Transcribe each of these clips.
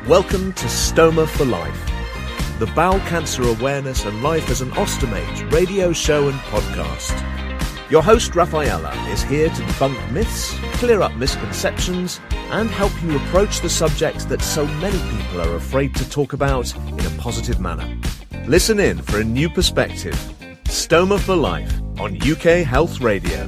Welcome to Stoma for Life, the bowel cancer awareness and life as an ostomate radio show and podcast. Your host, Rafaela, is here to debunk myths, clear up misconceptions, and help you approach the subject that so many people are afraid to talk about in a positive manner. Listen in for a new perspective. Stoma for Life on UK Health Radio.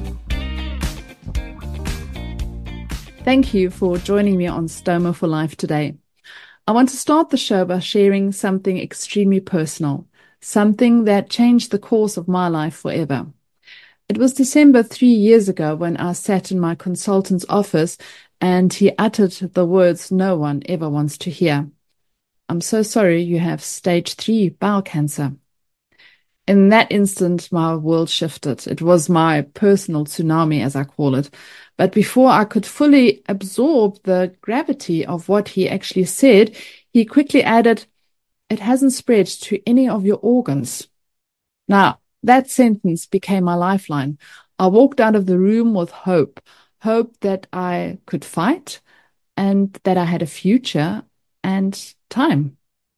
Thank you for joining me on Stoma for Life today. I want to start the show by sharing something extremely personal, something that changed the course of my life forever. It was December 3 years ago when I sat in my consultant's office and he uttered the words no one ever wants to hear. "I'm so sorry you have stage 3 bowel cancer." In that instant, my world shifted. It was my personal tsunami, as I call it. But before I could fully absorb the gravity of what he actually said, he quickly added, "It hasn't spread to any of your organs." Now, that sentence became my lifeline. I walked out of the room with hope that I could fight and that I had a future and time.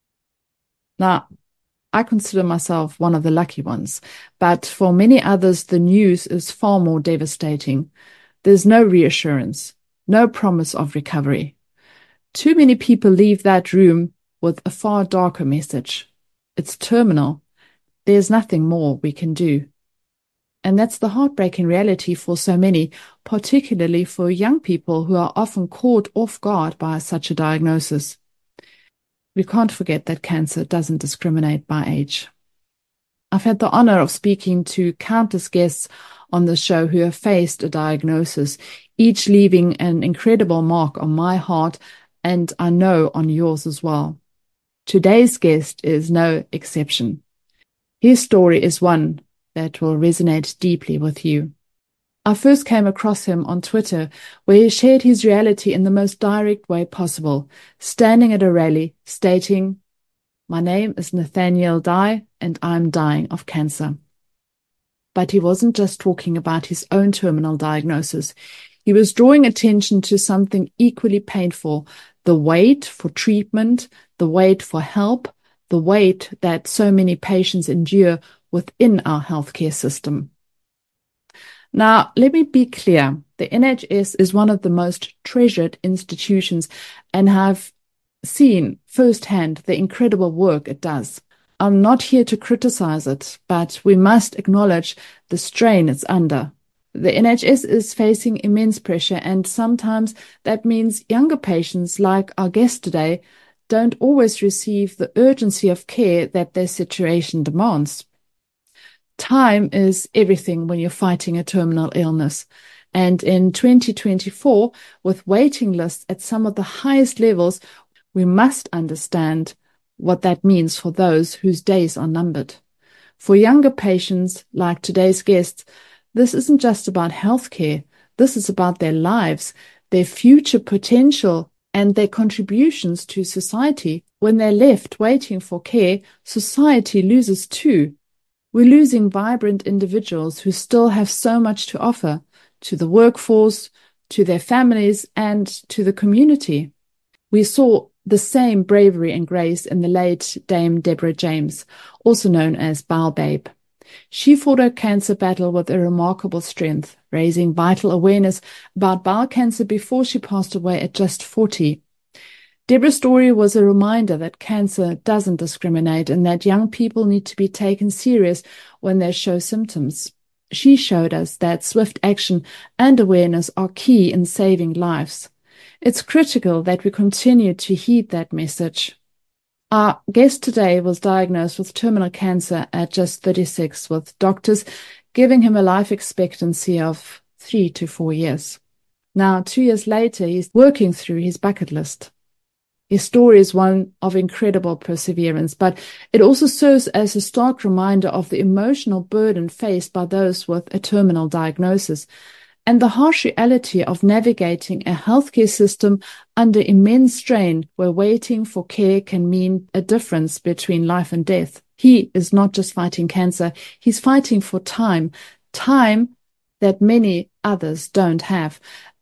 Now, I consider myself one of the lucky ones, but for many others, the news is far more devastating. There's no reassurance, no promise of recovery. Too many people leave that room with a far darker message. It's terminal. There's nothing more we can do. And that's the heartbreaking reality for so many, particularly for young people who are often caught off guard by such a diagnosis. We can't forget that cancer doesn't discriminate by age. I've had the honor of speaking to countless guests on the show who have faced a diagnosis, each leaving an incredible mark on my heart and I know on yours as well. Today's guest is no exception. His story is one that will resonate deeply with you. I first came across him on Twitter, where he shared his reality in the most direct way possible, standing at a rally stating, "My name is Nathaniel Dye and I'm dying of cancer." But he wasn't just talking about his own terminal diagnosis. He was drawing attention to something equally painful, the wait for treatment, the wait for help, the wait that so many patients endure within our healthcare system. Now, let me be clear. The NHS is one of the most treasured institutions and I've seen firsthand the incredible work it does. I'm not here to criticize it, but we must acknowledge the strain it's under. The NHS is facing immense pressure, and sometimes that means younger patients like our guest today don't always receive the urgency of care that their situation demands. Time is everything when you're fighting a terminal illness. And in 2024, with waiting lists at some of the highest levels, we must understand what that means for those whose days are numbered. For younger patients like today's guests, this isn't just about healthcare. This is about their lives, their future potential, and their contributions to society. When they're left waiting for care, society loses too. We're losing vibrant individuals who still have so much to offer to the workforce, to their families, and to the community. We saw the same bravery and grace in the late Dame Deborah James, also known as Bowel Babe. She fought her cancer battle with a remarkable strength, raising vital awareness about bowel cancer before she passed away at just 40. Deborah's story was a reminder that cancer doesn't discriminate and that young people need to be taken serious when they show symptoms. She showed us that swift action and awareness are key in saving lives. It's critical that we continue to heed that message. Our guest today was diagnosed with terminal cancer at just 36, with doctors giving him a life expectancy of 3 to 4 years. Now, 2 years later, he's working through his bucket list. His story is one of incredible perseverance, but it also serves as a stark reminder of the emotional burden faced by those with a terminal diagnosis and the harsh reality of navigating a healthcare system under immense strain where waiting for care can mean a difference between life and death. He is not just fighting cancer, he's fighting for time that many others don't have.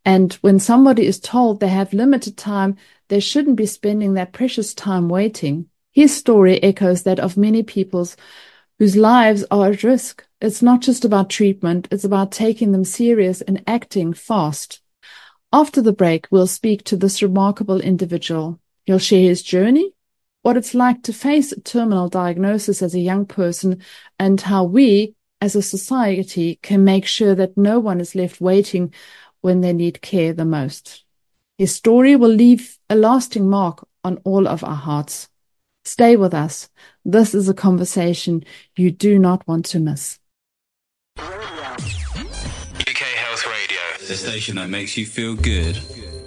And when somebody is told they have limited time, they shouldn't be spending that precious time waiting. His story echoes that of many people's whose lives are at risk. It's not just about treatment, it's about taking them serious and acting fast. After the break, we'll speak to this remarkable individual. He'll share his journey, what it's like to face a terminal diagnosis as a young person, and how we, as a society, can make sure that no one is left waiting when they need care the most. His story will leave a lasting mark on all of our hearts. Stay with us. This is a conversation you do not want to miss. UK Health Radio, the station that makes you feel good.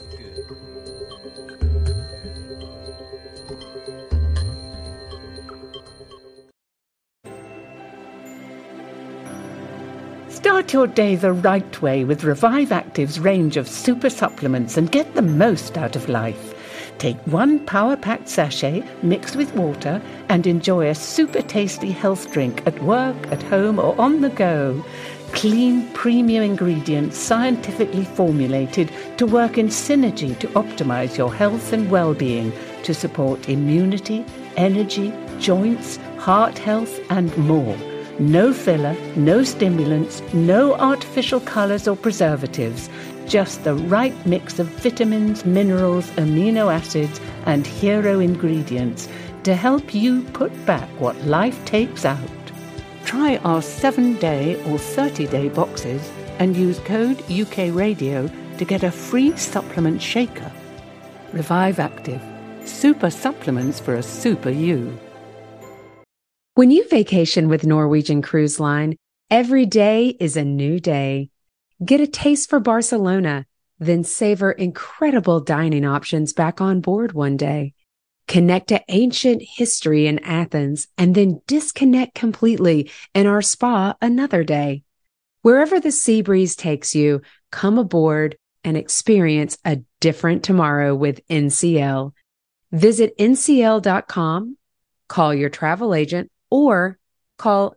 Start your day the right way with Revive Active's range of super supplements and get the most out of life. Take one power-packed sachet mixed with water and enjoy a super tasty health drink at work, at home or on the go. Clean, premium ingredients scientifically formulated to work in synergy to optimize your health and well-being to support immunity, energy, joints, heart health and more. No filler, no stimulants, no artificial colours or preservatives. Just the right mix of vitamins, minerals, amino acids and hero ingredients to help you put back what life takes out. Try our 7-day or 30-day boxes and use code UK Radio to get a free supplement shaker. Revive Active. Super supplements for a super you. When you vacation with Norwegian Cruise Line, every day is a new day. Get a taste for Barcelona, then savor incredible dining options back on board one day. Connect to ancient history in Athens and then disconnect completely in our spa another day. Wherever the sea breeze takes you, come aboard and experience a different tomorrow with NCL. Visit ncl.com, call your travel agent, or call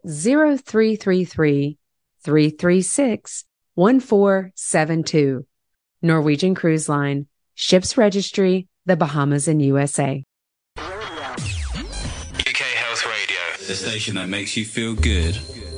0333-336-1472. Norwegian Cruise Line, Ships Registry, the Bahamas and USA. UK Health Radio, the station that makes you feel good.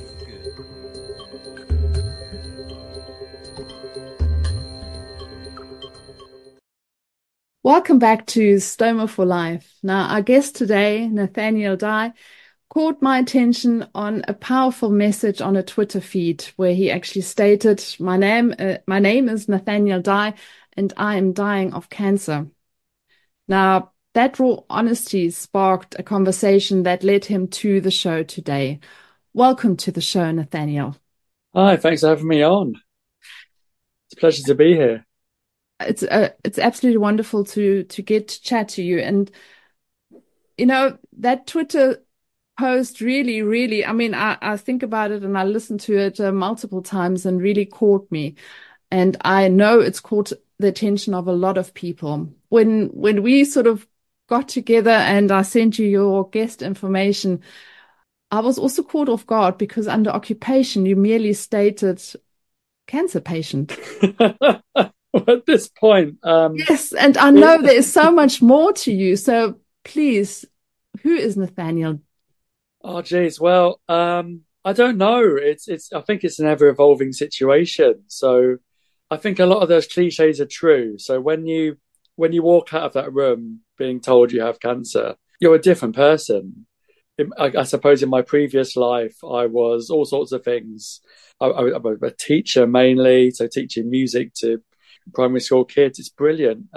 Welcome back to Stoma for Life. Now, our guest today, Nathaniel Dye, caught my attention on a powerful message on a Twitter feed where he actually stated, my name is Nathaniel Dye and I am dying of cancer. Now, that raw honesty sparked a conversation that led him to the show today. Welcome to the show, Nathaniel. Hi, thanks for having me on. It's a pleasure to be here. It's absolutely wonderful to get to chat to you. And, you know, that Twitter post really, I mean, I think about it and I listened to it multiple times and really caught me. And I know it's caught the attention of a lot of people. When we sort of got together and I sent you your guest information, I was also caught off guard because under occupation, you merely stated cancer patient. At this point. Yes, and I know there is so much more to you. So please, who is Nathaniel? Oh, geez. Well, I don't know. I think it's an ever evolving situation. So I think a lot of those cliches are true. So when you walk out of that room being told you have cancer, you're a different person. I suppose in my previous life, I was all sorts of things. I'm a teacher mainly, so teaching music to primary school kids. It's brilliant.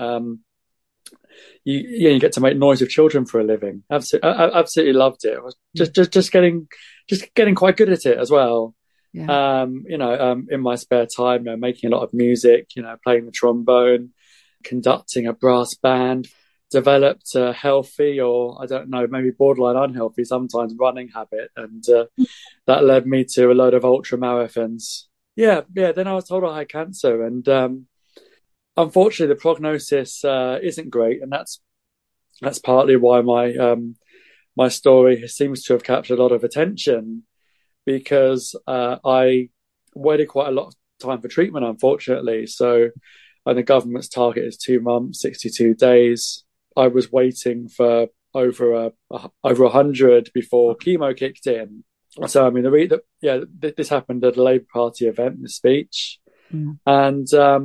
You get to make noise with children for a living. Absolutely loved it. I was just getting quite good at it as well. Yeah. In my spare time, making a lot of music, playing the trombone, conducting a brass band, developed a healthy, or I don't know, maybe borderline unhealthy sometimes running habit. And that led me to a load of ultra marathons. Yeah. Then I was told I had cancer, and unfortunately, the prognosis isn't great, and that's partly why my story seems to have captured a lot of attention, because I waited quite a lot of time for treatment, unfortunately. So and the government's target is 2 months, 62 days. I was waiting for over 100 before chemo kicked in. So, I mean, this happened at a Labour Party event, the speech, and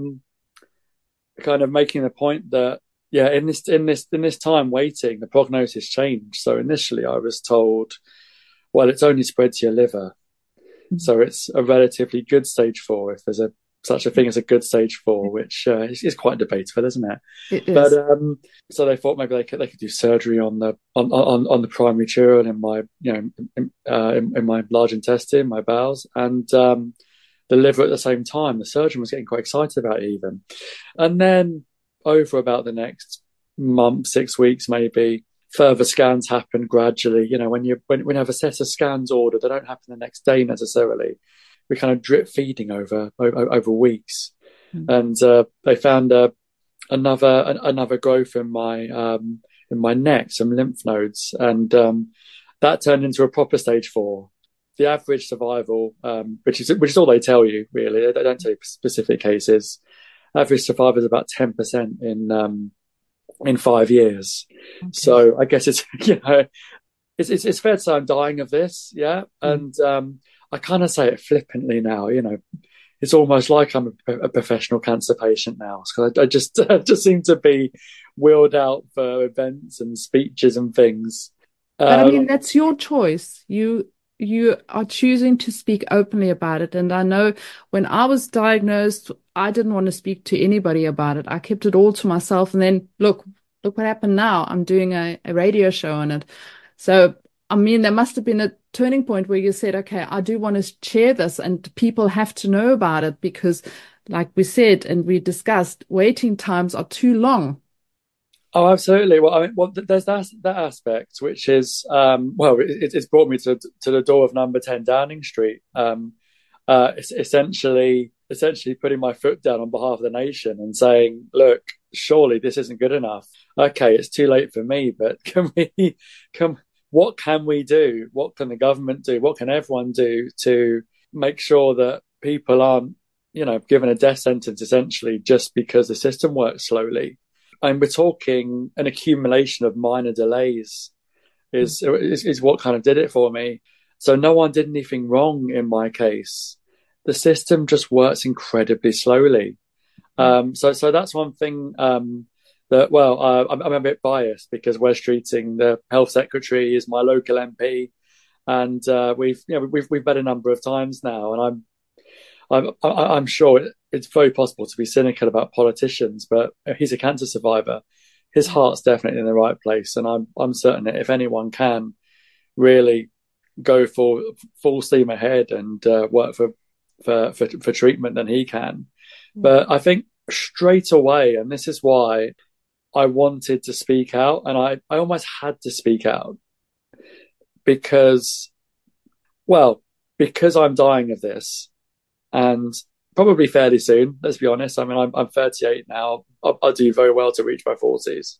kind of making the point that, in this time waiting, the prognosis changed. So initially I was told, well, it's only spread to your liver. So it's a relatively good stage 4, if there's such a thing as a good stage 4, which is quite debatable, isn't it? It is. But so they thought maybe they could do surgery on the primary tumor in my in my large intestine, my bowels, and the liver at the same time. The surgeon was getting quite excited about it even, and then over about the next month, 6 weeks maybe, further scans happen gradually. When you have a set of scans ordered, they don't happen the next day necessarily. We kind of drip feeding over weeks, and they found another growth in my neck, some lymph nodes, and that turned into a proper stage 4. The average survival, which is all they tell you really, they don't tell you specific cases. Average survival is about 10% in 5 years. Okay. So I guess it's it's fair to say I'm dying of this, and I kind of say it flippantly now. It's almost like I'm a professional cancer patient now, because I just seem to be wheeled out for events and speeches and things. But I mean, that's your choice. You are choosing to speak openly about it. And I know when I was diagnosed, I didn't want to speak to anybody about it. I kept it all to myself. And then look what happened now. I'm doing a radio show on it. So, I mean, there must have been a turning point where you said, okay, I do want to share this and people have to know about it, because like we said, and we discussed, waiting times are too long. Oh, absolutely. Well, there's that aspect, which is, it's brought me to the door of number 10 Downing Street. It's essentially putting my foot down on behalf of the nation and saying, look, surely this isn't good enough. Okay, it's too late for me, but what can we do? What can the government do? What can everyone do to make sure that people aren't, given a death sentence essentially just because the system works slowly? And we're talking an accumulation of minor delays is what kind of did it for me. So no one did anything wrong in my case. The system just works incredibly slowly. So that's one thing I'm a bit biased, because Wes Streeting, the health secretary, is my local MP, and we've met a number of times now, and I'm sure it's very possible to be cynical about politicians, but he's a cancer survivor. His heart's definitely in the right place, and I'm certain that if anyone can really go for full steam ahead and work for treatment, then he can. But I think straight away, and this is why I wanted to speak out, and I almost had to speak out, because I'm dying of this. And probably fairly soon, let's be honest. I mean, I'm 38 now. I'll do very well to reach my 40s.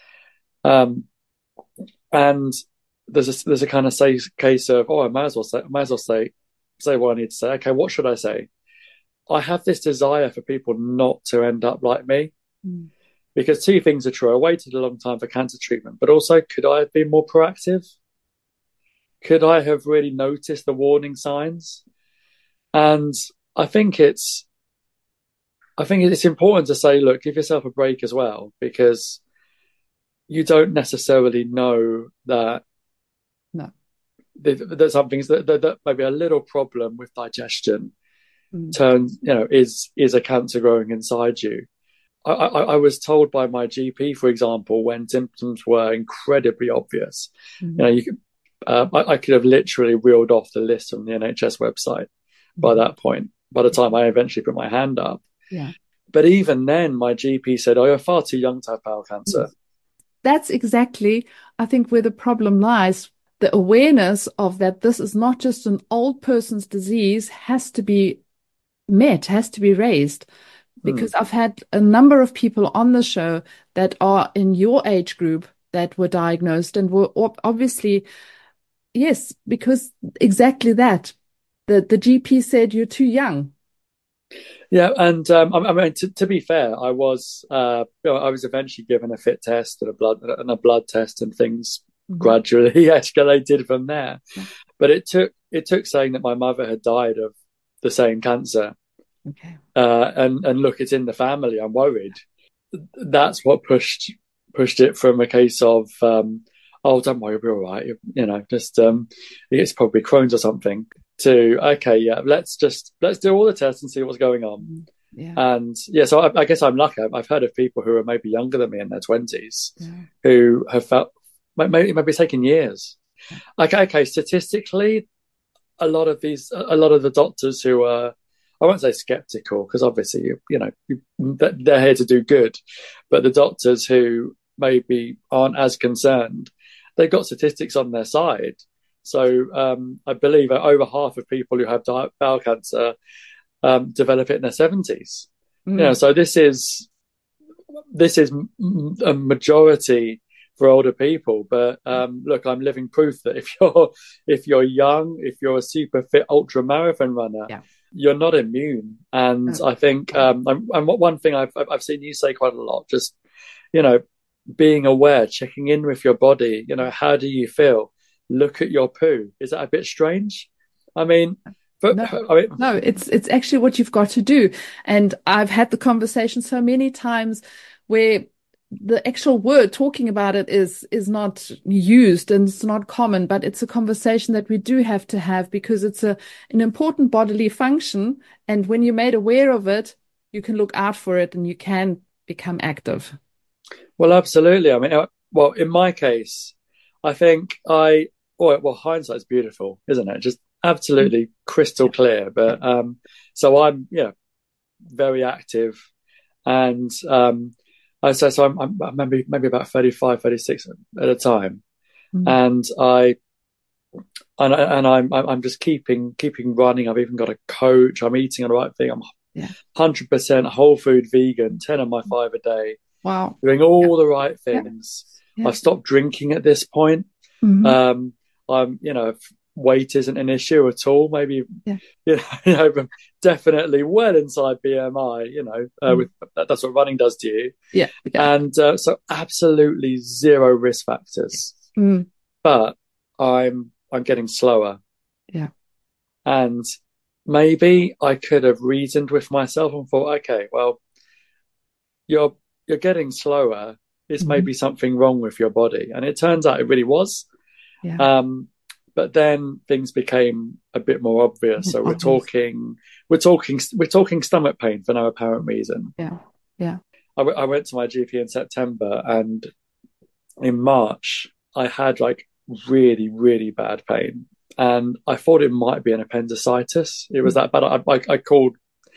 And there's a kind of case of, I might as well say what I need to say. Okay, what should I say? I have this desire for people not to end up like me, because two things are true. I waited a long time for cancer treatment, but also, could I have been more proactive? Could I have really noticed the warning signs? And I think it's important to say, look, give yourself a break as well, because you don't necessarily know that there's some things that maybe a little problem with digestion is a cancer growing inside you. I was told by my GP, for example, when symptoms were incredibly obvious, I could have literally reeled off the list from the NHS website by that point, by the time I eventually put my hand up. Yeah. But even then, my GP said, you're far too young to have bowel cancer. That's exactly, I think, where the problem lies. The awareness of that this is not just an old person's disease has to be met, has to be raised. Because I've had a number of people on the show that are in your age group that were diagnosed and were obviously, yes, because exactly that. The GP said you're too young. Yeah, and I mean, to be fair, I was eventually given a fit test and a blood test, and things gradually escalated from there. Yeah. But it took saying that my mother had died of the same cancer, Okay. and look, it's in the family. I'm worried. That's what pushed it from a case of oh, don't worry, we'll be all right. Just it's probably Crohn's or something. To okay, yeah, let's do all the tests and see what's going on. Yeah. And yeah, so I guess I'm lucky. I've heard of people who are maybe younger than me in their 20s who have felt maybe taken years. Okay, statistically, a lot of the doctors who are, I won't say skeptical, because obviously they're here to do good, but the doctors who maybe aren't as concerned, they've got statistics on their side. So I believe over half of people who have bowel cancer develop it in their 70s. So this is a majority for older people. But look, I'm living proof that if you're young, if you're a super fit ultra marathon runner, you're not immune. And I think and one thing I've seen you say quite a lot, just being aware, checking in with your body. How do you feel? Look at your poo. Is that a bit strange? I mean, no, it's actually what you've got to do. And I've had the conversation so many times where the actual word talking about it is not used and it's not common, but it's a conversation that we do have to have, because it's an important bodily function. And when you're made aware of it, you can look out for it and you can become active. Well, absolutely. I mean, in my case, I think hindsight's beautiful, isn't it? Just absolutely crystal clear. But so I'm very active, and I'm maybe about 35, 36 at a time, and I'm just keeping running. I've even got a coach. I'm eating the right thing. I'm 100% whole food vegan, 10 of my 5 a day. Wow, doing all the right things. I've stopped drinking at this point. I'm weight isn't an issue at all. Maybe definitely well inside BMI. That's what running does to you. And so absolutely zero risk factors. But I'm getting slower. And maybe I could have reasoned with myself and thought, okay, well, you're getting slower. There's maybe something wrong with your body, and it turns out it really was. But then things became a bit more obvious. So we're talking stomach pain for no apparent reason. I went to my GP in September, and in March I had like really, really bad pain, and I thought it might be an appendicitis. It was that bad. I called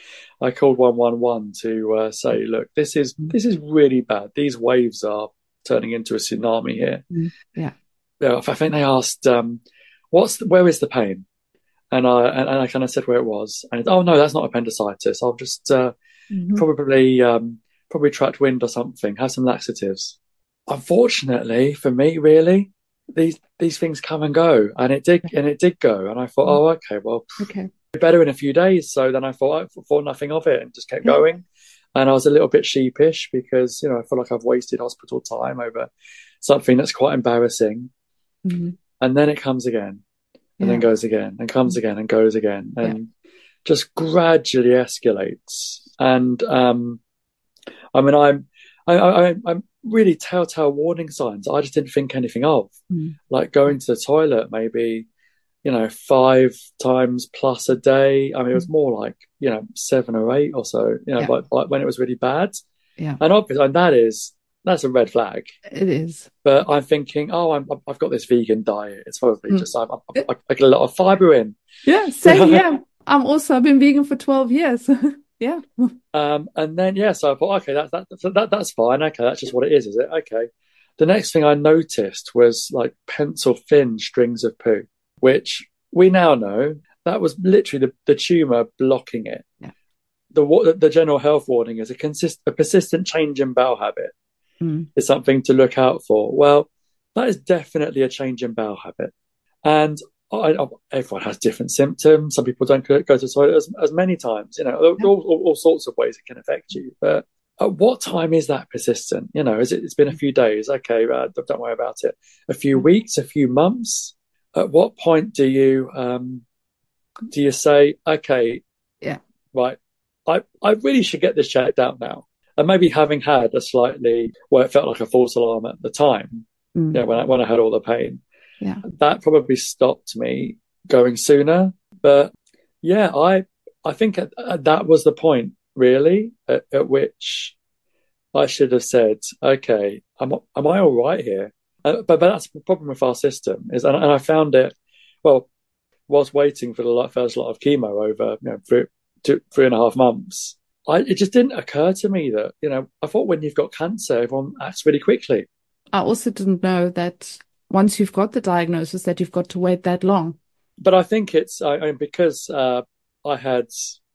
111 to say, look, this is really bad. These waves are turning into a tsunami here. I think they asked, where is the pain? And I kind of said where it was. And oh no, that's not appendicitis. I'll just probably trapped wind or something. Have some laxatives. Unfortunately for me, really, these things come and go, and it did go. And I thought, oh, okay, well, better in a few days. So then I thought nothing of it and just kept going. And I was a little bit sheepish because I feel like I've wasted hospital time over something that's quite embarrassing. And then it comes again, and then goes again, and comes again, and goes again, and just gradually escalates. And I mean, I'm really telltale warning signs I just didn't think anything of, like going to the toilet maybe 5 times plus a day. I mean, it was more like 7 or 8 or so. Like when it was really bad. And obviously, and that's a red flag. It is. But I'm thinking, I've got this vegan diet. It's probably just I get a lot of fiber in. Yeah, same here. I've been vegan for 12 years. And then so I thought, okay, that's fine. Okay, that's just what it is it? Okay. The next thing I noticed was like pencil thin strings of poo, which we now know that was literally the tumor blocking it. The general health warning is a persistent change in bowel habit. Is something to look out for. Well, that is definitely a change in bowel habit. And everyone has different symptoms. Some people don't go to the toilet as many times. All sorts of ways it can affect you. But at what time is that persistent? It's been a few days. Okay, don't worry about it. A few weeks, a few months. At what point do you say, okay, right, I really should get this checked out now? And maybe having had it felt like a false alarm at the time, when I had all the pain, that probably stopped me going sooner. But I think that was the point, really, at which I should have said, okay, am I all right here? But that's the problem with our system and I found it, whilst waiting for the first lot of chemo over 3.5 months. It just didn't occur to me that, I thought when you've got cancer, everyone acts really quickly. I also didn't know that once you've got the diagnosis that you've got to wait that long. But I think it's because I've had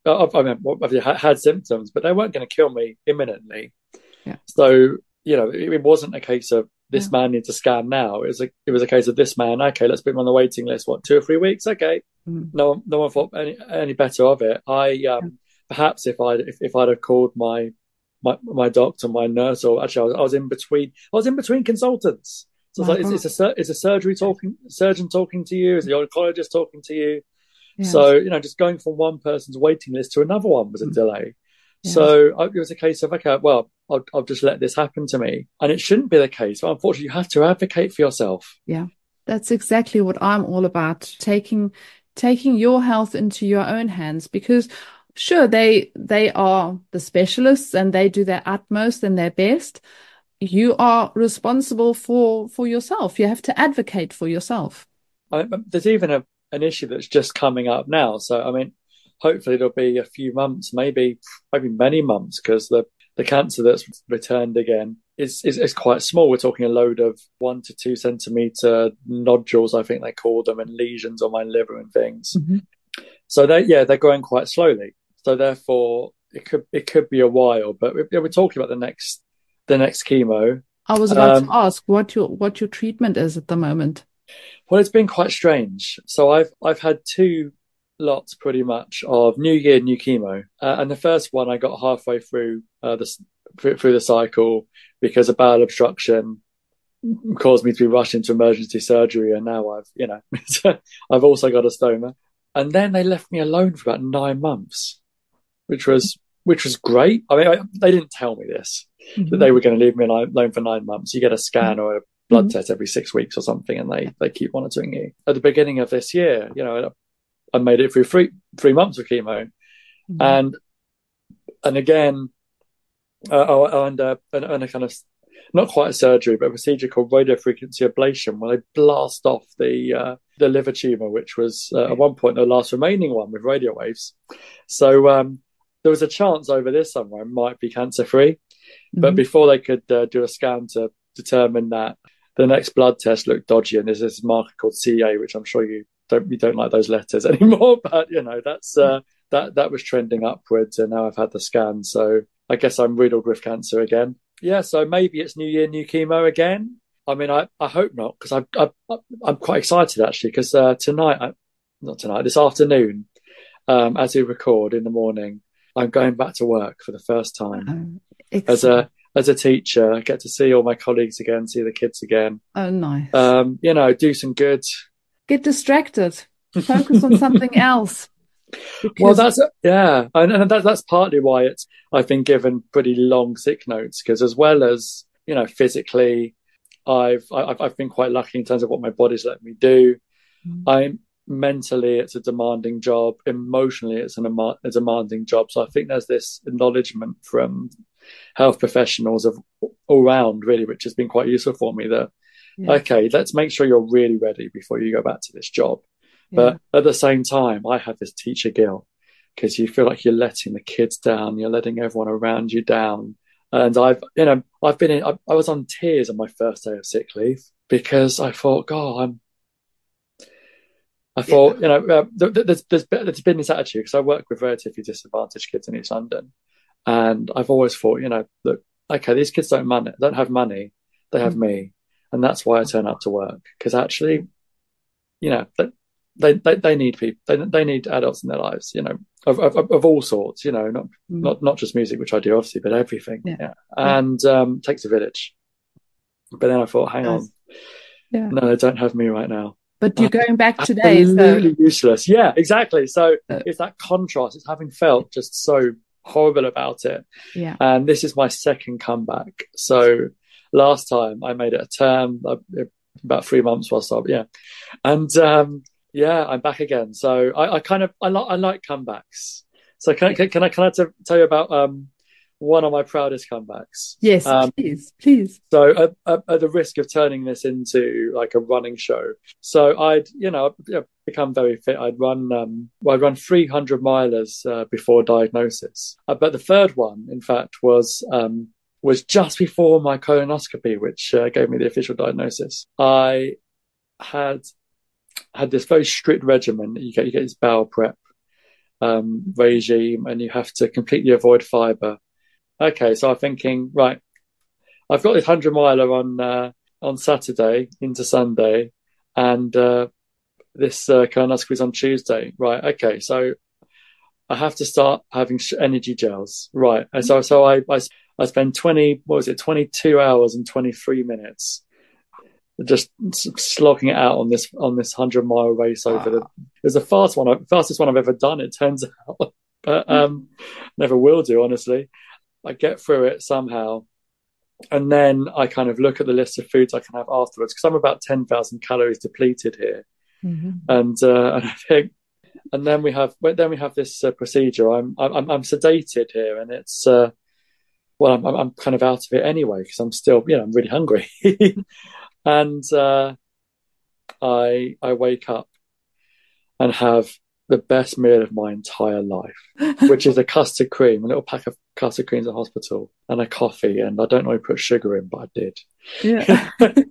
symptoms, but they weren't going to kill me imminently. Yeah. So, it wasn't a case of this man needs a scan now. It was a case of this man, okay, let's put him on the waiting list. 2 or 3 weeks? Okay. No one thought any better of it. Perhaps if I'd have called my doctor, my nurse, or actually I was in between consultants. So it's a surgeon talking to you, is the oncologist talking to you. Yeah. So just going from one person's waiting list to another one was a delay. Yeah. So it was a case of, okay, well, I'll just let this happen to me, and it shouldn't be the case. But unfortunately, you have to advocate for yourself. Yeah, that's exactly what I'm all about. Taking your health into your own hands, because sure, they are the specialists and they do their utmost and their best. You are responsible for yourself. You have to advocate for yourself. There's even an issue that's just coming up now. So, hopefully it'll be a few months, maybe many months, because the cancer that's returned again is quite small. We're talking a load of 1 to 2 centimeter nodules, I think they call them, and lesions on my liver and things. Mm-hmm. So they're growing quite slowly. So therefore, it could be a while. But we're talking about the next chemo. I was about to ask what your treatment is at the moment. Well, it's been quite strange. So I've had 2 lots pretty much of New Year, new chemo, and the first one I got halfway through the cycle because a bowel obstruction caused me to be rushed into emergency surgery, and now I've also got a stoma. And then they left me alone for about 9 months, which was great. They didn't tell me this, that they were going to leave me alone for 9 months. You get a scan or a blood test every 6 weeks or something, and they keep monitoring you. At the beginning of this year, I made it through 3 months of chemo, and again, and a kind of, not quite a surgery, but a procedure called radiofrequency ablation, where they blast off the liver tumor, which was at one point the last remaining one with radio waves. So there was a chance over this summer I might be cancer free, but before they could do a scan to determine that, the next blood test looked dodgy, and there's this marker called CA, which I'm sure you don't like those letters anymore, but that's that was trending upwards, and now I've had the scan, so I guess I'm riddled with cancer again. Yeah, so maybe it's New Year, new chemo again. I hope not, because I'm quite excited actually, because this afternoon, as we record in the morning, I'm going back to work for the first time as a teacher. I get to see all my colleagues again, see the kids again. Oh, nice. Do some good. Get distracted. Focus on something else. Well, and that's partly why I've been given pretty long sick notes, because as well as physically, I've been quite lucky in terms of what my body's let me do. Mentally, it's a demanding job. Emotionally, it's a demanding job. So I think there's this acknowledgement from health professionals of all round, really, which has been quite useful for me. That okay, let's make sure you're really ready before you go back to this job. But at the same time, I have this teacher guilt, because you feel like you're letting the kids down, you're letting everyone around you down. And I was on tears on my first day of sick leave, because I thought, God, there's been this attitude, because I work with relatively disadvantaged kids in East London, and I've always thought, look, okay, these kids don't have money, they have me, and that's why I turn up to work, because actually, they need people. They need adults in their lives, of all sorts, not just music, which I do obviously, but everything. Yeah. And takes a village. But then I thought, hang on, no, they don't have me right now. But you're going back today. Absolutely useless. Yeah, exactly. So it's that contrast. It's having felt just so horrible about it. Yeah. And this is my second comeback. So last time I made it a term, about 3 months whilst and I'm back again. So I like comebacks. So can I tell you about one of my proudest comebacks? Yes, please. So at the risk of turning this into like a running show, so I'd become very fit. I'd run 300 milers before diagnosis, but the third one, in fact, was just before my colonoscopy, which gave me the official diagnosis. I had this very strict regimen. You get this bowel prep regime, and you have to completely avoid fibre. Okay, so I'm thinking, right, I've got this 100 miler on Saturday into Sunday, and this colonoscopy is on Tuesday. Right, okay, so I have to start having energy gels. Right, and so I spend 22 hours and 23 minutes just slogging it out on this 100-mile race over it was the fastest one I've ever done, it turns out, but never will do, honestly. I get through it somehow, and then I kind of look at the list of foods I can have afterwards, because I'm about 10,000 calories depleted here. And I think, and then we have this procedure. I'm sedated here, and it's I'm kind of out of it anyway, because I'm still I'm really hungry. And I wake up and have the best meal of my entire life, which is a custard cream, a little pack of custard creams at hospital, and a coffee. And I don't know who put sugar in, but I did. Yeah.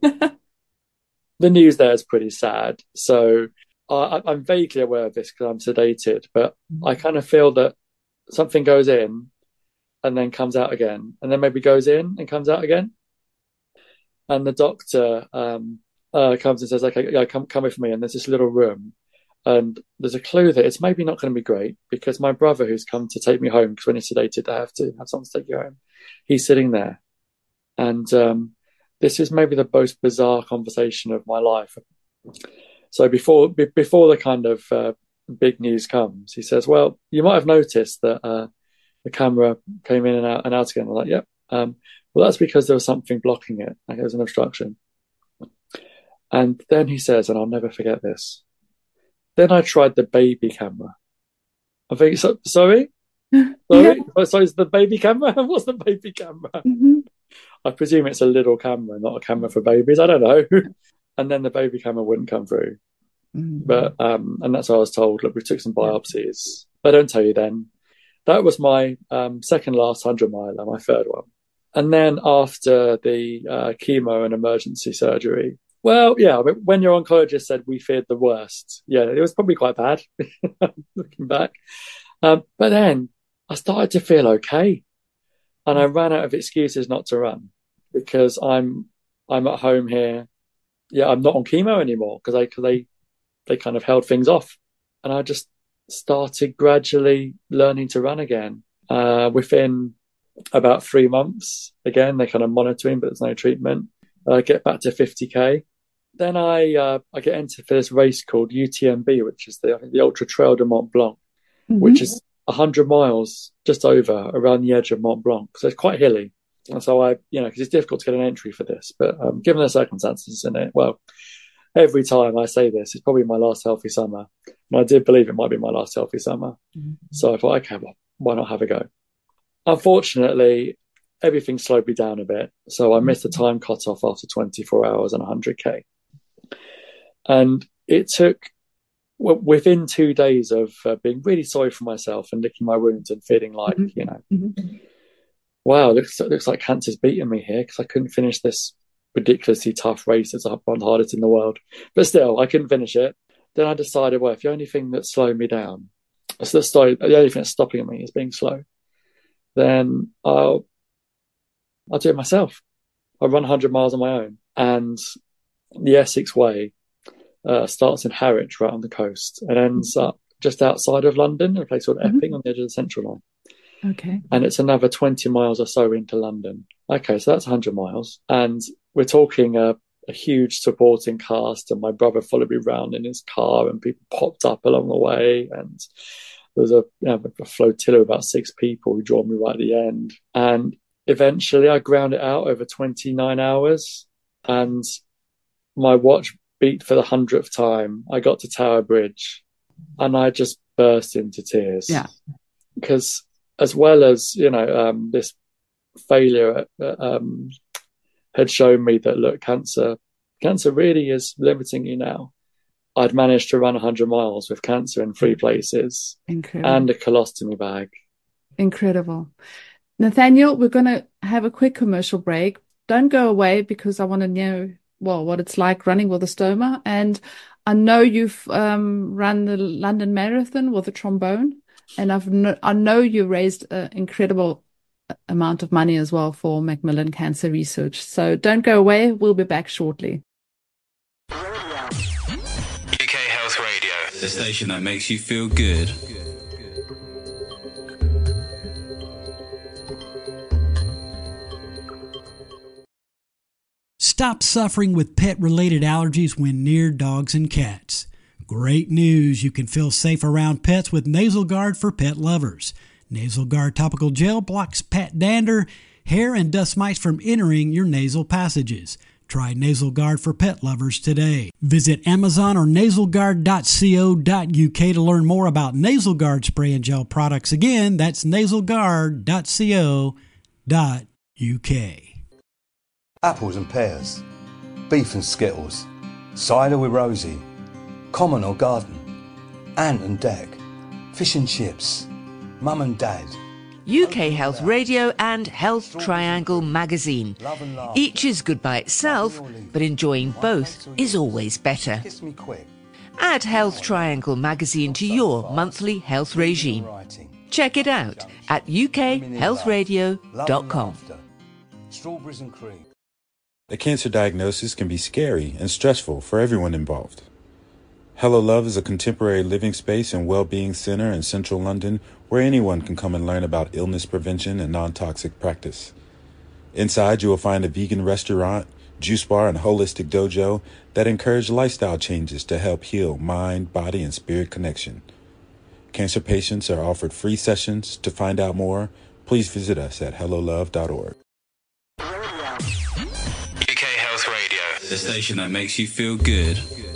The news there is pretty sad. So I'm vaguely aware of this because I'm sedated, but I kind of feel that something goes in and then comes out again, and then maybe goes in and comes out again. And the doctor comes and says, okay, come with me. And there's this little room. And there's a clue that it's maybe not going to be great, because my brother, who's come to take me home, because when you're sedated, they have to have someone to take you home, he's sitting there. And this is maybe the most bizarre conversation of my life. So before the kind of big news comes, he says, well, you might have noticed that the camera came in and out again. I'm like, yep. Well, that's because there was something blocking it. Like, there was an obstruction. And then he says, and I'll never forget this, then I tried the baby camera. I think, sorry? Yeah. So it's the baby camera? What's the baby camera? I presume it's a little camera, not a camera for babies. I don't know. And then the baby camera wouldn't come through. But and that's what I was told. Look, we took some biopsies. I don't tell you then. That was my second last 100 miler, my third one. And then after the chemo and emergency surgery, well, yeah, but when your oncologist said we feared the worst, yeah, it was probably quite bad looking back. But then I started to feel okay, and I ran out of excuses not to run, because I'm at home here. Yeah, I'm not on chemo anymore because they kind of held things off, and I just started gradually learning to run again. Within about 3 months, again, they kind of monitoring, but there's no treatment. Get back to 50k. Then I get entered for this race called UTMB, which is the Ultra Trail de Mont Blanc, which is 100 miles just over around the edge of Mont Blanc. So it's quite hilly. And so because it's difficult to get an entry for this, but given the circumstances in it, well, every time I say this, it's probably my last healthy summer. And I did believe it might be my last healthy summer. So I thought, okay, well, why not have a go? Unfortunately, everything slowed me down a bit. So I missed the time cutoff after 24 hours and 100k. And it took, within 2 days of being really sorry for myself and licking my wounds and feeling like, wow, it looks like cancer's beating me here, because I couldn't finish this ridiculously tough race. It's one of the hardest in the world. But still, I couldn't finish it. Then I decided, well, if the only thing that's slowing me down, the only thing that's stopping me is being slow, then I'll do it myself. I'll run 100 miles on my own. And the Essex Way starts in Harwich, right on the coast, and ends up just outside of London, in a place called Epping on the edge of the Central Line. Okay. And it's another 20 miles or so into London. Okay, so that's 100 miles. And we're talking a huge supporting cast, and my brother followed me around in his car, and people popped up along the way. And there was a flotilla of about 6 people who joined me right at the end. And eventually I ground it out over 29 hours, and my watch beat for the 100th time. I got to Tower Bridge, and I just burst into tears. Yeah. Because as well as, this failure had shown me that, look, cancer really is limiting you now. I'd managed to run 100 miles with cancer in 3 places. Incredible. And a colostomy bag. Incredible. Nathaniel, we're going to have a quick commercial break. Don't go away, because I want to know, what it's like running with a stoma. And I know you've run the London Marathon with a trombone, and I know you raised an incredible amount of money as well for Macmillan Cancer Research. So don't go away. We'll be back shortly. UK Health Radio, the station that makes you feel good. Stop suffering with pet-related allergies when near dogs and cats. Great news! You can feel safe around pets with Nasal Guard for pet lovers. Nasal Guard topical gel blocks pet dander, hair, and dust mites from entering your nasal passages. Try Nasal Guard for pet lovers today. Visit Amazon or nasalguard.co.uk to learn more about Nasal Guard spray and gel products. Again, that's nasalguard.co.uk. Apples and pears, beef and skittles, cider with Rosie, common or garden, ant and deck, fish and chips, mum and dad. UK Health Radio and Health Triangle magazine. Each is good by itself, but enjoying both is always better. Kiss me quick. Add Health Triangle magazine to your monthly health regime. Check it out at ukhealthradio.com. Strawberries and cream. A cancer diagnosis can be scary and stressful for everyone involved. Hello Love is a contemporary living space and well-being center in central London where anyone can come and learn about illness prevention and non-toxic practice. Inside, you will find a vegan restaurant, juice bar, and holistic dojo that encourage lifestyle changes to help heal mind, body, and spirit connection. Cancer patients are offered free sessions. To find out more, please visit us at hellolove.org. UK Health Radio, the station that makes you feel good.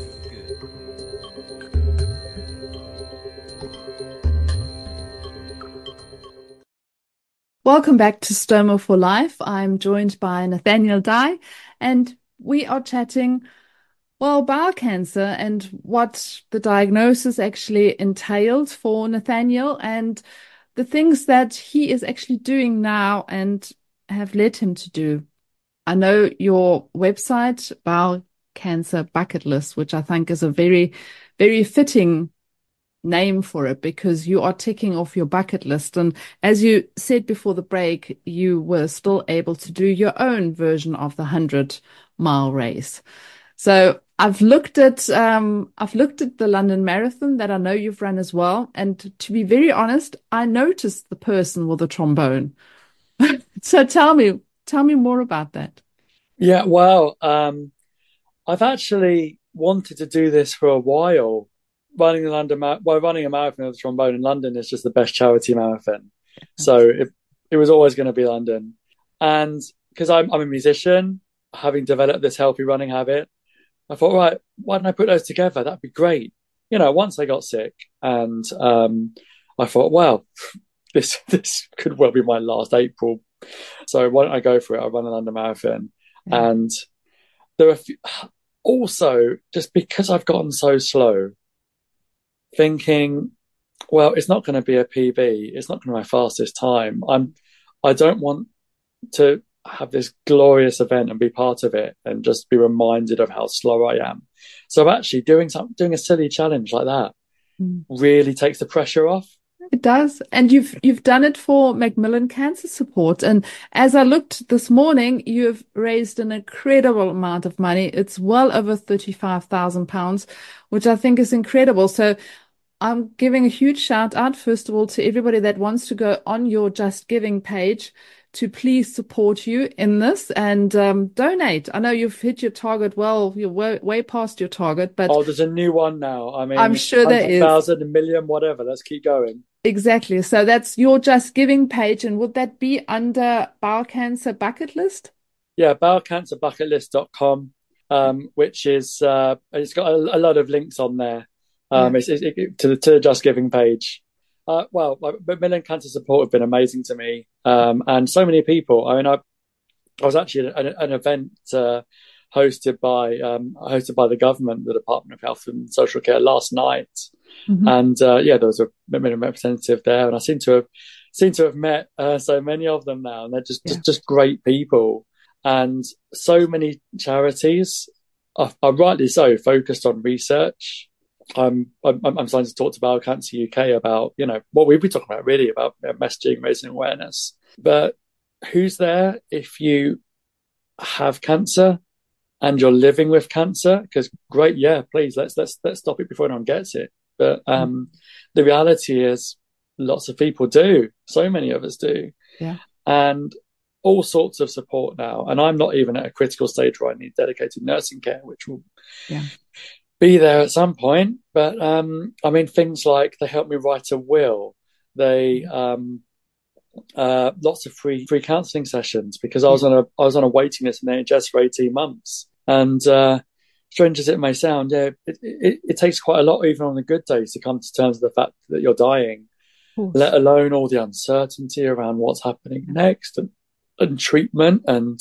Welcome back to Stoma for Life. I'm joined by Nathaniel Dye, and we are chatting, bowel cancer and what the diagnosis actually entailed for Nathaniel and the things that he is actually doing now and have led him to do. I know your website, Bowel Cancer Bucket List, which I think is a very, very fitting name for it, because you are ticking off your bucket list. And as you said before the break, you were still able to do your own version of the 100-mile race. So I've looked at the London Marathon that I know you've run as well. And to be very honest, I noticed the person with the trombone. So tell me more about that. Yeah, well, I've actually wanted to do this for a while. Running a marathon with a trombone in London is just the best charity marathon. So it was always going to be London. And because I'm a musician, having developed this healthy running habit, I thought, right, why don't I put those together? That'd be great. Once I got sick, and I thought, well, this could well be my last April. So why don't I go for it? I run a London Marathon. Yeah. And there are also, just because I've gotten so slow, thinking, well, it's not going to be a PB. It's not going to be my fastest time. I don't want to have this glorious event and be part of it and just be reminded of how slow I am. So actually doing a silly challenge like that really takes the pressure off. It does. And you've done it for Macmillan Cancer Support. And as I looked this morning, you've raised an incredible amount of money. It's well over £35,000, which I think is incredible. So I'm giving a huge shout out, first of all, to everybody that wants to go on your Just Giving page to please support you in this and donate. I know you've hit your target well, you're way past your target, but there's a new one now. I mean, I'm sure there is. 100,000, a million, whatever. Let's keep going. Exactly. So that's your Just Giving page, and would that be under Bowel Cancer Bucket List? Yeah, bowelcancerbucketlist.com, which is it's got a lot of links on there. It's to the Just Giving page. Macmillan Cancer Support have been amazing to me, and so many people. I mean, I was actually at an event hosted by the government, the Department of Health and Social Care, last night, and there was a Macmillan representative there, and I seem to have met so many of them now, and they're just great people, and so many charities are rightly so focused on research. I'm starting to talk to Bowel Cancer UK about, what we've been talking about, really, about messaging, raising awareness. But who's there if you have cancer and you're living with cancer? Because great, yeah, please, let's stop it before anyone gets it. But the reality is lots of people do. So many of us do. Yeah. And all sorts of support now. And I'm not even at a critical stage where I need dedicated nursing care, which will be there at some point. But I mean, things like they helped me write a will. They lots of free counselling sessions, because I was on a waiting list in the NHS for 18 months. And strange as it may sound, it takes quite a lot, even on the good days, to come to terms with the fact that you're dying, let alone all the uncertainty around what's happening next and treatment. And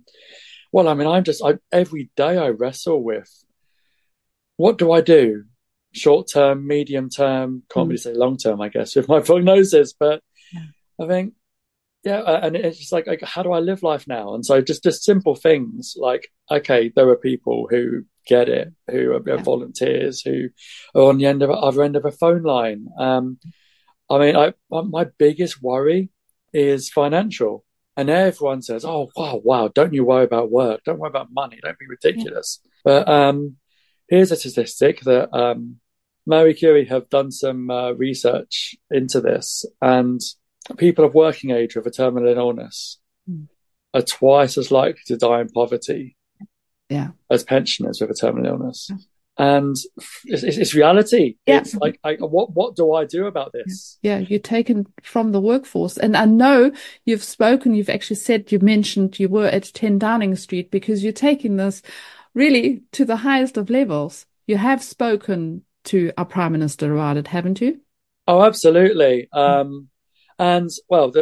every day I wrestle with, what do I do? Short term, medium term, can't really say long term, I guess, with my prognosis. But I think, and it's just like, how do I live life now? And so just simple things like, okay, there are people who get it, who are volunteers, who are on the other end of a phone line. I mean, my biggest worry is financial. And everyone says, oh, wow, don't you worry about work. Don't worry about money. Don't be ridiculous. But here's a statistic that Marie Curie have done some research into this, and people of working age with a terminal illness are twice as likely to die in poverty as pensioners with a terminal illness. And it's reality. It's like, what do I do about this? Yeah, you're taken from the workforce. And I know you've mentioned you were at 10 Downing Street, because you're taking this really to the highest of levels. You have spoken to our Prime Minister about it, haven't you? Oh, absolutely. And well,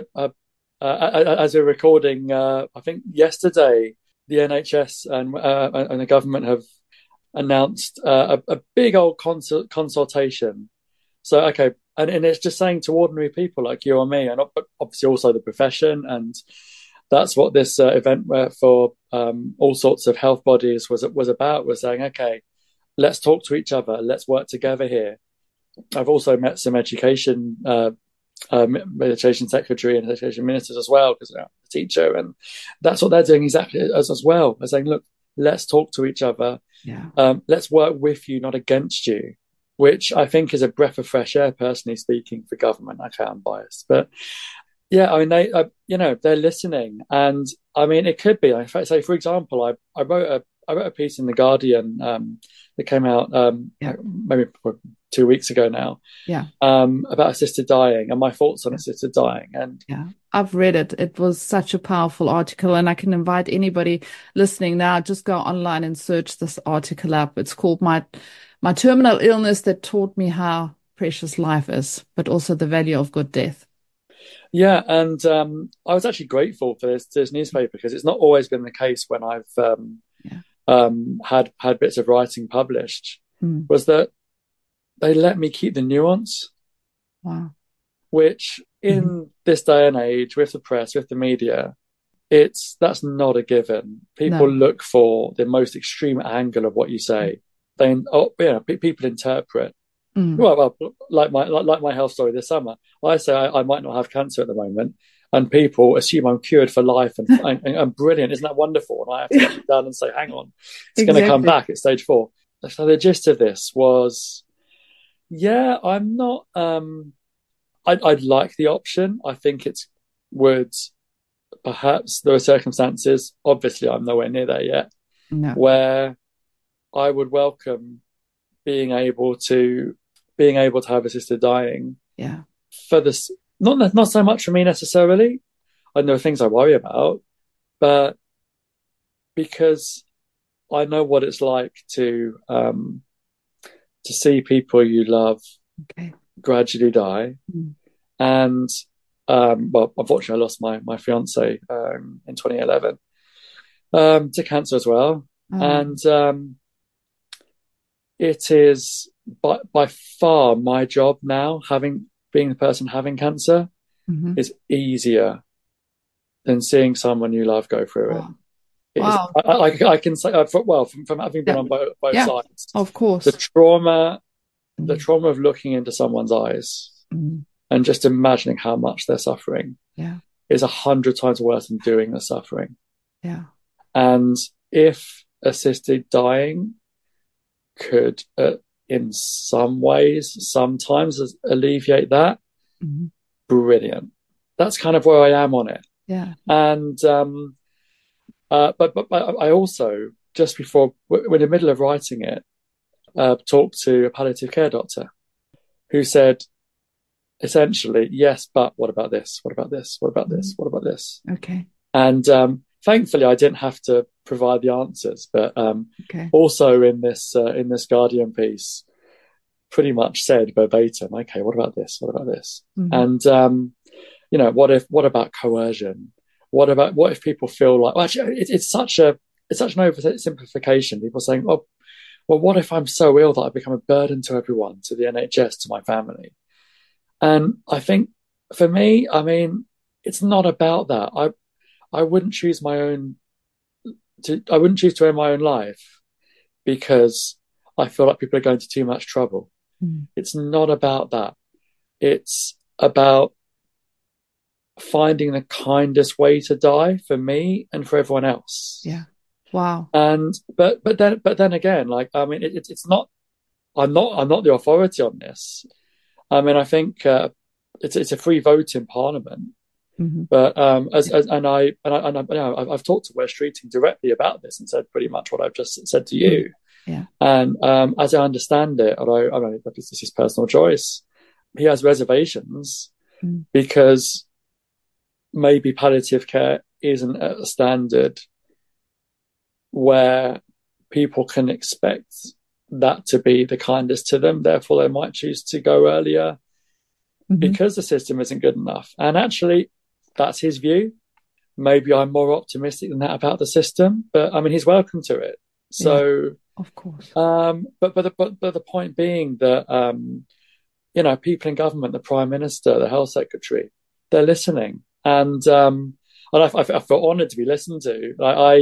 as we're recording, I think yesterday, the NHS and the government have announced a big old consultation. So, okay, and it's just saying to ordinary people like you or me, and obviously also the profession, and that's what this event for all sorts of health bodies was about, was saying, okay, let's talk to each other, let's work together here. I've also met some education secretary and education ministers as well, because I'm a teacher, and that's what they're doing exactly as well. They're saying, look, let's talk to each other. Let's work with you, not against you, which I think is a breath of fresh air, personally speaking, for government. Okay, I'm biased, but yeah, I mean, they're listening. And I mean, it could be, in fact, say, for example, I wrote a piece in The Guardian that came out maybe 2 weeks ago now, about assisted dying and my thoughts on assisted dying. And I've read it. It was such a powerful article, and I can invite anybody listening now, just go online and search this article up. It's called My Terminal Illness That Taught Me How Precious Life Is, but also the Value of Good Death. Yeah, and I was actually grateful for this newspaper, because it's not always been the case when I've had bits of writing published, was that they let me keep the nuance. Wow. Which in this day and age, with the press, with the media, that's not a given. People look for the most extreme angle of what you say. People interpret. Well, like my health story this summer, I say I might not have cancer at the moment, and people assume I'm cured for life and brilliant. Isn't that wonderful? And I have to let them down and say, hang on, it's going to come back at stage 4. So the gist of this was, I'm not. I'd like the option. I think would perhaps there are circumstances. Obviously, I'm nowhere near there yet. No. Where I would welcome being able to have assisted dying. Yeah. For this, not so much for me necessarily. I know things I worry about, but because I know what it's like to see people you love gradually die. And unfortunately, I lost my fiance in 2011 to cancer as well. And it is by far my job now, being the person having cancer, is easier than seeing someone you love go through it. Wow. I can say, from having been on both sides, of course, the trauma of looking into someone's eyes and just imagining how much they're suffering is 100 times worse than doing the suffering. Yeah. And if assisted dying could, in some ways, sometimes alleviate that, brilliant. That's kind of where I am on it. Yeah. And but I also, just before, in the middle of writing it, talked to a palliative care doctor who said, essentially, yes, but what about this? What about this? What about this? What about this? Okay. And thankfully, I didn't have to provide the answers, but also in this Guardian piece, pretty much said verbatim, okay, what about this? What about this? And what about coercion? What if people feel like, well, actually, it's such an oversimplification. People saying, well, what if I'm so ill that I become a burden to everyone, to the NHS, to my family? And I think for me, I mean, it's not about that. I wouldn't choose to end my own life because I feel like people are going to too much trouble. It's not about that. It's about finding the kindest way to die for me and for everyone else. Yeah. Wow. And but then again, like, I mean, it's not. I'm not the authority on this. I mean, I think it's a free vote in Parliament. But I've talked to Wes Streeting directly about this and said pretty much what I've just said to you. Yeah. And as I understand it, although I mean, this is his personal choice, he has reservations because maybe palliative care isn't at a standard where people can expect that to be the kindest to them. Therefore, they might choose to go earlier because the system isn't good enough. And actually, that's his view. Maybe I'm more optimistic than that about the system, but I mean, he's welcome to it. So, of course. But the point being that people in government, the Prime Minister, the Health Secretary, they're listening, and I feel honoured to be listened to.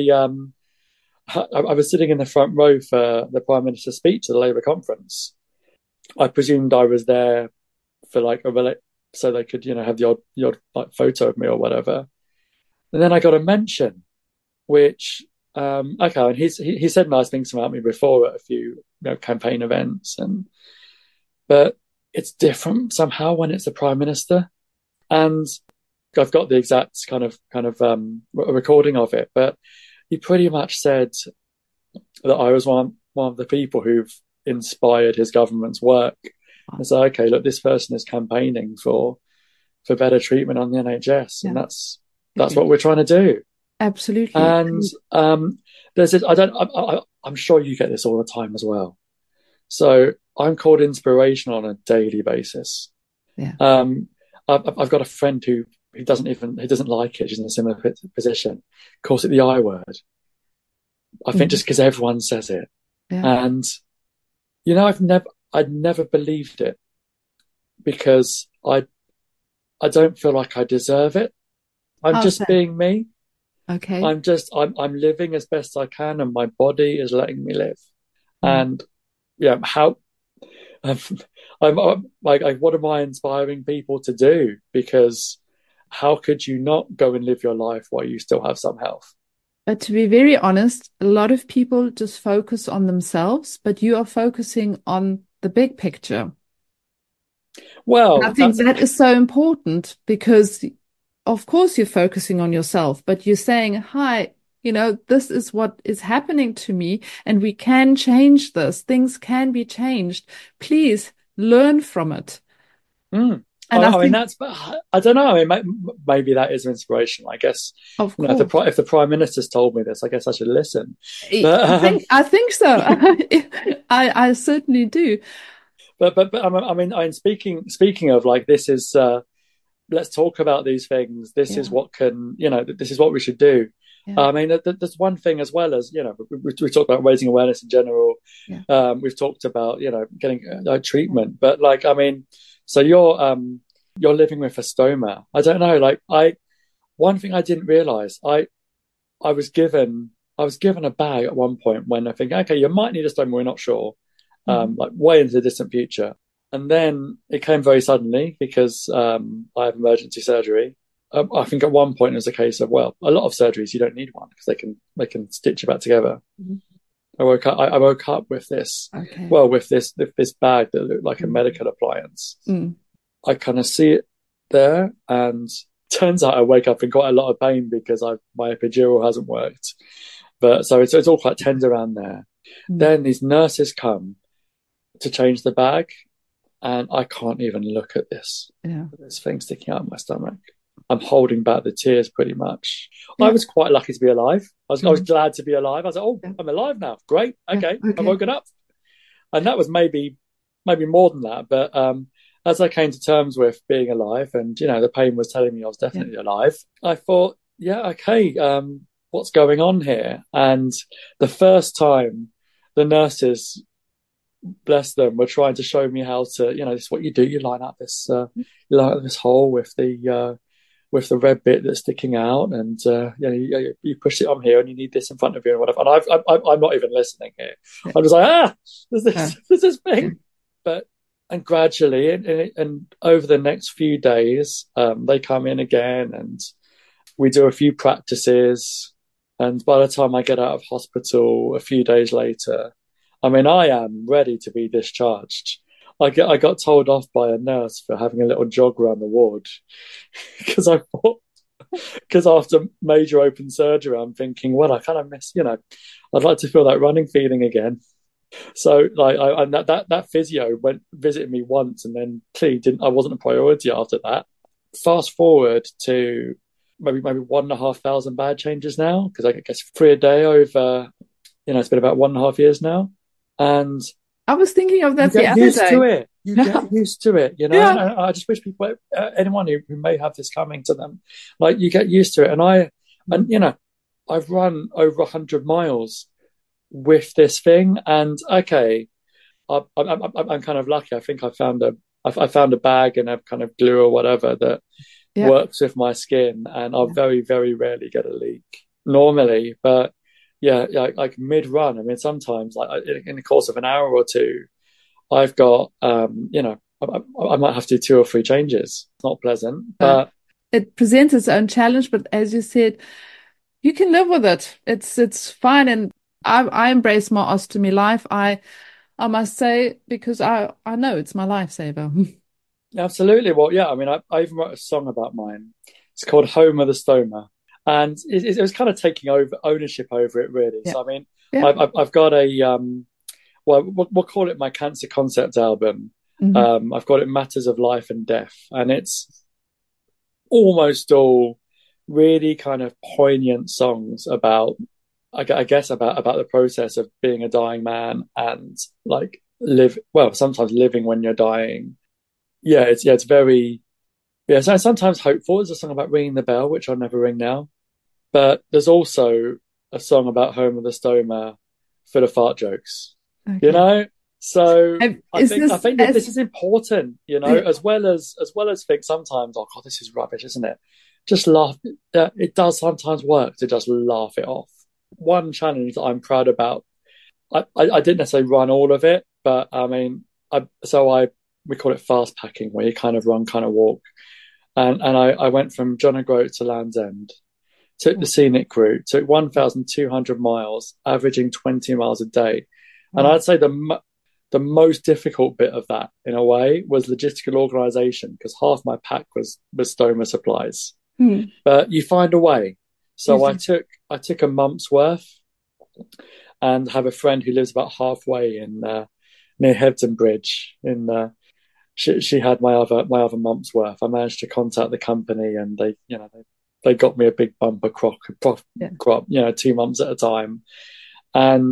I was sitting in the front row for the Prime Minister's speech at the Labour conference. I presumed I was there for so they could, have the odd like photo of me or whatever. And then I got a mention, which and he said nice things about me before at a few campaign events, but it's different somehow when it's the Prime Minister. And I've got the exact kind of recording of it, but he pretty much said that I was one of the people who've inspired his government's work. I said, okay, look, this person is campaigning for better treatment on the NHS, and that's what we're trying to do. Absolutely. And there's this. I'm sure you get this all the time as well. So I'm called inspirational on a daily basis. Yeah. I've got a friend who doesn't like it. She's in a similar position. Calls it the I word. I think just because everyone says it, and I'd never believed it because I don't feel like I deserve it. I'm just being me. Okay. I'm living as best I can, and my body is letting me live. And how I'm like, what am I inspiring people to do? Because how could you not go and live your life while you still have some health? But to be very honest, a lot of people just focus on themselves, but you are focusing on the big picture. Well, I think that is so important because, of course, you're focusing on yourself, but you're saying, hi, this is what is happening to me, and we can change this. Things can be changed. Please learn from it. And I mean, I don't know. I mean, maybe that is inspirational. I guess. Of course. If the Prime Minister's told me this, I guess I should listen. But, I think so. I certainly do. But I mean, speaking of, like, this is let's talk about these things. This is what this is what we should do. Yeah. I mean, there's one thing as well as, we talked about raising awareness in general. Yeah. We've talked about, getting treatment, but like, I mean, so you're living with a stoma. I don't know. Like, one thing I didn't realize, I was given a bag at one point when I think, okay, you might need a stoma. We're not sure. Like way into the distant future. And then it came very suddenly because I have emergency surgery. I think at one point it was a case of, well, a lot of surgeries you don't need one because they can stitch you back together. Mm-hmm. I woke up with this, with this bag that looked like a medical appliance. Mm. I kind of see it there, and turns out I wake up in quite a lot of pain because my epidural hasn't worked. But so it's all quite tender around there. Mm. Then these nurses come to change the bag, and I can't even look at this. Yeah. This thing sticking out of my stomach. I'm holding back the tears pretty much. Yeah. I was quite lucky to be alive. I was glad to be alive. I was like, oh, yeah. I'm alive now. Great. Okay. I've woken up. And that was maybe more than that. But as I came to terms with being alive and, the pain was telling me I was definitely alive, I thought, yeah, okay, what's going on here? And the first time the nurses, bless them, were trying to show me how to, this is what you do. You line up this hole with the red bit that's sticking out, and you push it on here, and you need this in front of you, and whatever. And I'm not even listening here. Yeah. I'm just like, there's this thing. And gradually, and over the next few days, they come in again, and we do a few practices. And by the time I get out of hospital a few days later, I mean, I am ready to be discharged. I got told off by a nurse for having a little jog around the ward because after major open surgery, I'm thinking, well, I kind of miss, I'd like to feel that running feeling again. So like, that physio visited me once, and then clearly I wasn't a priority after that. Fast forward to maybe 1,500 bad changes now, because I guess 3 a day over, it's been about 1.5 years now, and I was thinking of that the other day. You get used to it, Yeah. And I just wish people, anyone who may have this coming to them, like, you get used to it. And I've run over 100 miles with this thing, and okay, I'm kind of lucky. I think I found a bag and a kind of glue or whatever that works with my skin, and I very, very rarely get a leak normally, but. Yeah, like mid-run. I mean, sometimes, like in the course of an hour or two, I've got, I might have to do 2 or 3 changes. It's not pleasant, but it presents its own challenge. But as you said, you can live with it. It's fine, and I embrace my ostomy life. I must say, because I know it's my lifesaver. Absolutely. Well, yeah. I mean, I even wrote a song about mine. It's called "Home of the Stoma." And it was kind of taking ownership over it, really. Yeah. So, I mean, I've got a, we'll call it my cancer concept album. Mm-hmm. I've got it Matters of Life and Death. And it's almost all really kind of poignant songs about, I guess, about the process of being a dying man and, like, sometimes living when you're dying. Yeah, it's very, so sometimes hopeful. There's a song about ringing the bell, which I'll never ring now. But there's also a song about Home of the Stoma full of fart jokes, So I think this is important, as well as think sometimes, oh God, this is rubbish, isn't it? Just laugh. It does sometimes work to just laugh it off. One challenge that I'm proud about, I didn't necessarily run all of it, but I mean, we call it fast packing, where you kind of run, kind of walk. And I went from John O'Groats to Land's End, took the scenic route, took 1,200 miles, averaging 20 miles a day. And I'd say the most difficult bit of that, in a way, was logistical organisation, because half my pack was Stoma supplies. But you find a way. So I took a month's worth, and have a friend who lives about halfway in near Hebden Bridge. She had my other month's worth. I managed to contact the company, and they got me a big bumper crop, 2 months at a time. And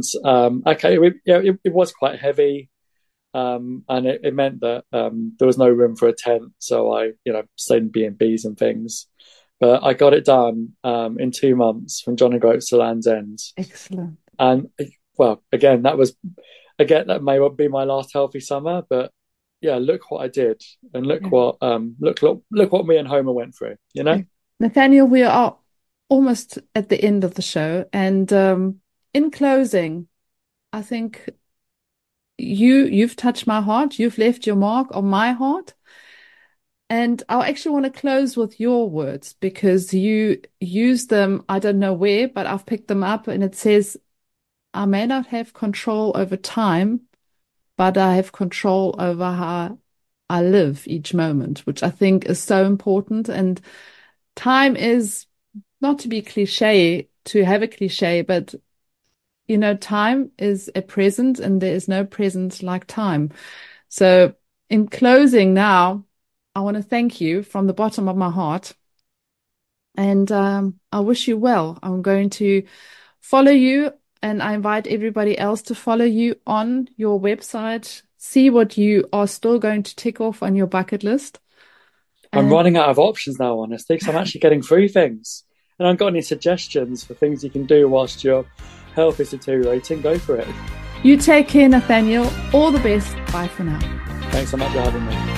it was quite heavy, and it meant that there was no room for a tent, so I stayed in B&Bs and things. But I got it done in 2 months, from John O'Groats to Land's End. Excellent. And well, again, that may well be my last healthy summer, but yeah, look what I did, and look what me and Homer went through. Nathaniel, we are almost at the end of the show, and in closing, I think you've touched my heart. You've left your mark on my heart. And I actually want to close with your words, because you use them, I don't know where, but I've picked them up, and it says, I may not have control over time, but I have control over how I live each moment, which I think is so important. And time is, not to be cliche, to have a cliche, but time is a present, and there is no present like time. So in closing now, I want to thank you from the bottom of my heart, and I wish you well. I'm going to follow you, and I invite everybody else to follow you on your website, see what you are still going to tick off on your bucket list. I'm running out of options now, honestly, because I'm actually getting through things. And I've got any suggestions for things you can do whilst your health is deteriorating, go for it. You take care, Nathaniel. All the best. Bye for now. Thanks so much for having me.